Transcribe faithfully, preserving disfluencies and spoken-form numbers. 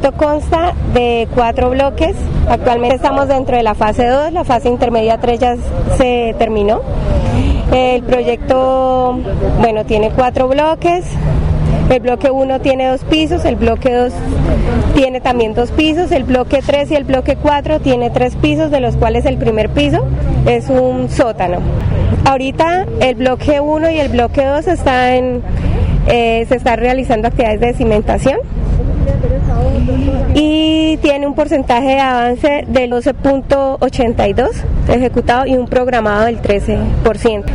proyecto consta de cuatro bloques. Actualmente estamos dentro de la fase dos, la fase intermedia tres ya se terminó. El proyecto, bueno, tiene cuatro bloques. El bloque uno tiene dos pisos, el bloque dos tiene también dos pisos, el bloque tres y el bloque cuatro tiene tres pisos, de los cuales el primer piso es un sótano. Ahorita el bloque uno y el bloque dos está en, eh, se están realizando actividades de cimentación y tiene un porcentaje de avance del doce punto ochenta y dos ejecutado y un programado del trece por ciento.